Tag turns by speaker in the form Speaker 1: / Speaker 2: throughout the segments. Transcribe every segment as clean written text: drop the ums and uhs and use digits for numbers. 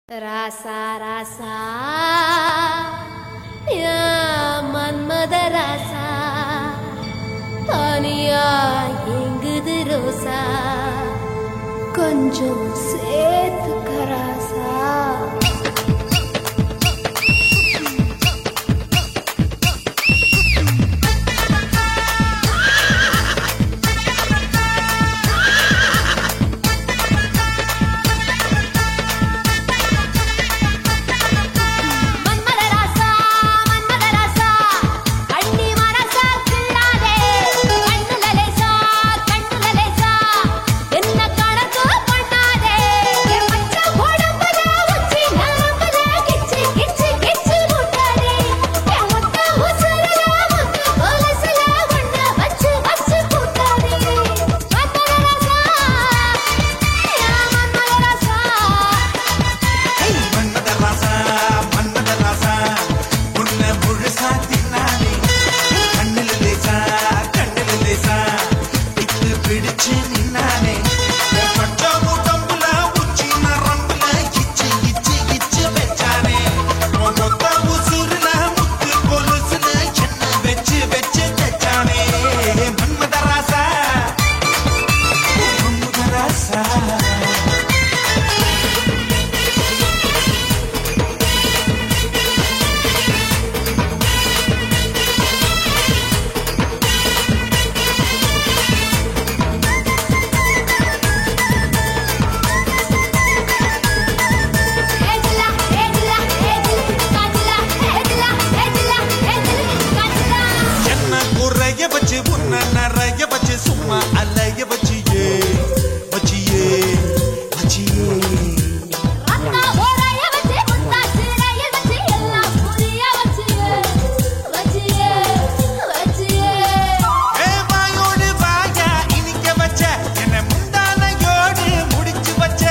Speaker 1: ராசா ராசா யா மன்மத ராசா தனியா எங்குது ரோசா கொஞ்சம் சேர்த்துக்க ராசா
Speaker 2: சும்மா அலைய வச்சியே வச்சியே வச்சியே வாயோடு வாயா இனிக்க வச்ச என்ன முந்தானையோடு முடிச்சு வச்ச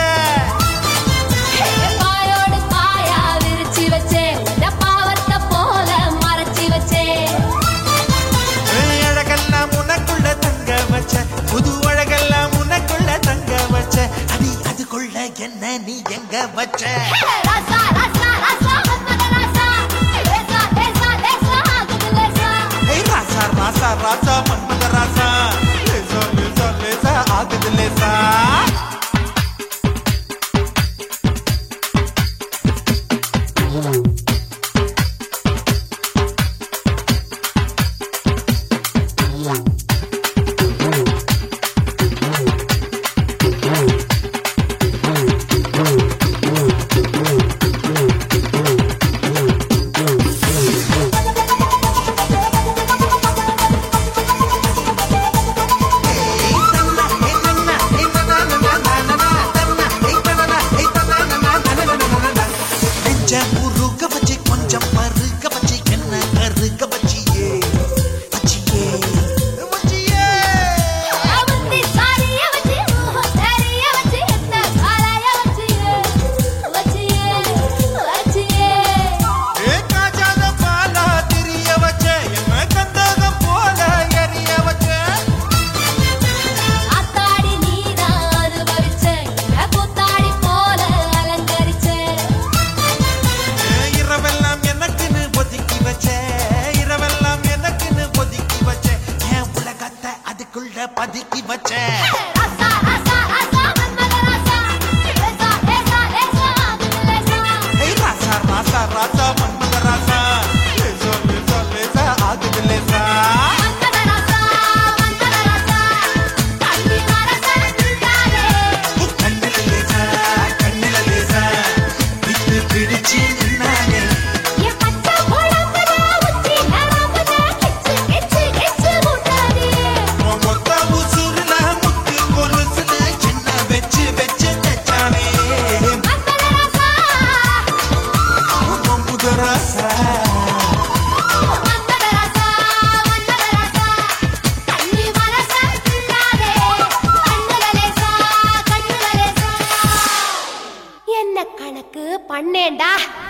Speaker 1: பாயோடு பாயா விரிச்சு வச்சே பாவத்தை போல மறைச்சு வச்சே
Speaker 2: அழகெல்லாம் உனக்குள்ள தங்க வச்ச புது அழகெல்லாம் உனக்குள்ள தங்க வச்ச அடி அதுக்குள்ள என்ன நீ எங்க வச்ச
Speaker 1: ராசா ராசா ராசா மன்மத ராசா லேசா லேசா லேசா ஆகுது லேசா
Speaker 2: ராசா ராசா ராசா மன்மத ராசா லேசா லேசா லேசா ஆகுது லேசா கொஞ்சம் மறுக்க வச்சு என்ன கருக்க வச்சியே வச்சியே வச்சியே
Speaker 1: அவத்தி சாரிய வச்சி சாரிய வச்சி என்ன காலைய வச்சியே வச்சியே வச்சியே
Speaker 2: காஜாத பாலா திரிய வச்ச என்ன கந்தகம் போல எரிய வச்ச
Speaker 1: ஆத்தாடி நீதான் அனுபவிச்ச என்ன கூத்தாடி போல அலங்கரிச்ச
Speaker 2: இரவெல்லாம் எனக்குன்னு ஒதுக்கி வச்ச இரவெல்லாம் எனக்குன்னு ஒதுக்கி வச்ச என் உலகத்தை அதுக்குள்ள பதுக்கி வச்ச
Speaker 1: ராசா ராசா ராசா மன்மத ராசா லேசா லேசா லேசா ஆகுது லேசா
Speaker 2: ராசா ராசா ராசா மன்மத ராசா லேசா லேசா லேசா ஆகுது லேசா
Speaker 1: மன்மத ராசா கண்ணி மரசா துள்ளாதே
Speaker 2: கண்ணில லேசா விட்டு பிடிச்சு நின்னானே
Speaker 1: என் பச்சை குழம்புல உச்சி நரம்புல கிச்சு கிச்சு கிச்சு முட்டாதே
Speaker 2: மொத்த உசுருல முத்து கொலுசுல என்ன வச்சு வச்சு தச்சானே
Speaker 1: மன்மத ராசா
Speaker 2: மன்மத ராசா
Speaker 1: மன்மத ராசா கண்ணி மரசா துள்ளாதே கண்ணுல லேசா என்ன கணக்கு பண்ணேன்டா